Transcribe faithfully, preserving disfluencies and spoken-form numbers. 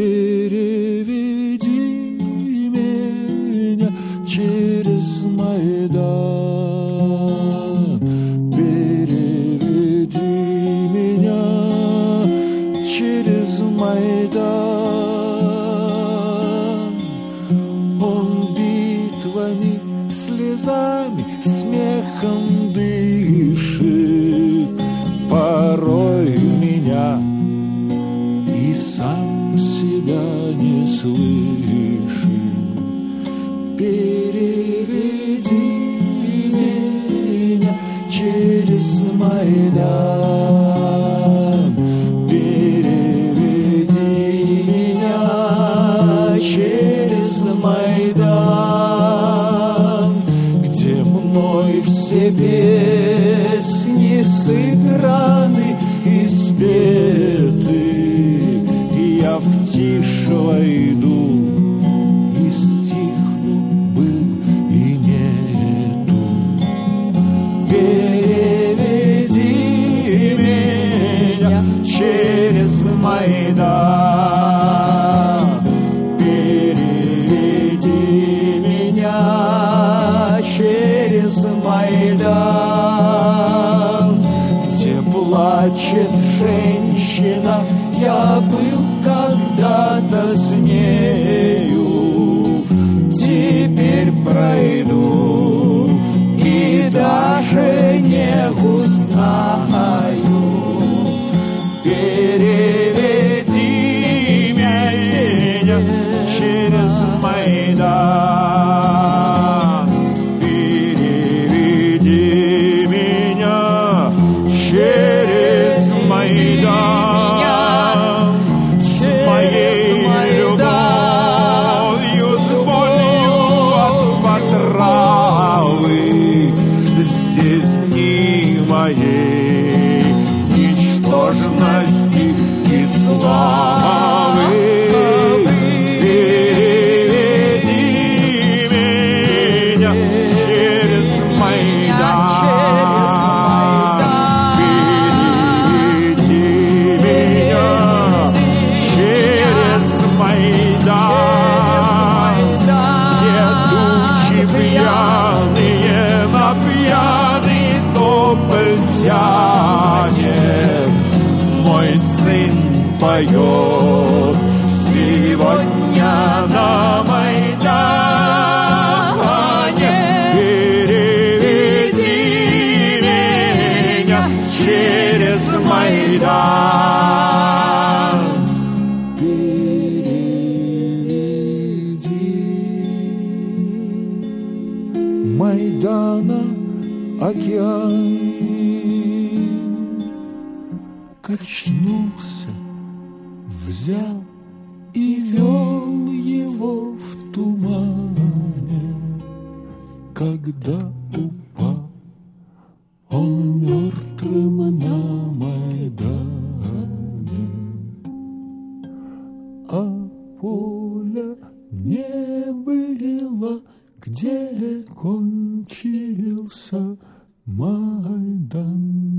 переведи меня через Майдан, переведи меня через Майдан. Он битвами, слезами, смехом дышит, порой меня и сам себя не слышит. Переведи меня через Майдан, переведи меня через Майдан, где мной все песни сыграны и спеты, и я в тишь войду, и стихну, был и нету. Переведи меня через Майдан, переведи меня через Майдан, где плачет женщина, я был когда-то с нею, теперь пройду и даже не узнаю. Переведи меня через Майдан, переведи меня через Майдан, с моей любовью, с болью от потравы. Здесь дни моей ничтожности и славы. Переведи меня через Майдан, переведи меня через Майдан, где тучи пьяные на пьяный тополь тянет. Мой сын поет сегодня на Майдане. Переведи меня через Майдан, переведи. Майдана океан качнулся, взял и вел его в тумане. Когда упал он мертвым на Майдане, а поля не было, где кончился Майдан.